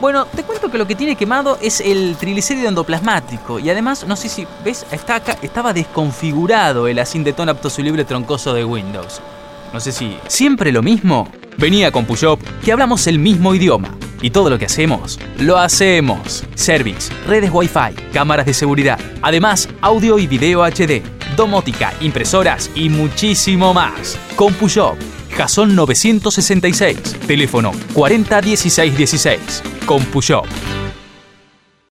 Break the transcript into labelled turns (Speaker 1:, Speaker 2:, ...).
Speaker 1: Bueno, te cuento que lo que tiene quemado es el triglicérido endoplasmático. Y además, no sé si ves, está acá, estaba desconfigurado el Asindetón aptosoluble troncoso de Windows. No sé si... ¿Siempre lo mismo? Vení a CompuShop, que hablamos el mismo idioma. Y todo lo que hacemos, lo hacemos. Service, redes Wi-Fi, cámaras de seguridad. Además, audio y video HD, domótica, impresoras y muchísimo más. CompuShop, Jason 966, teléfono 401616. CompuShop.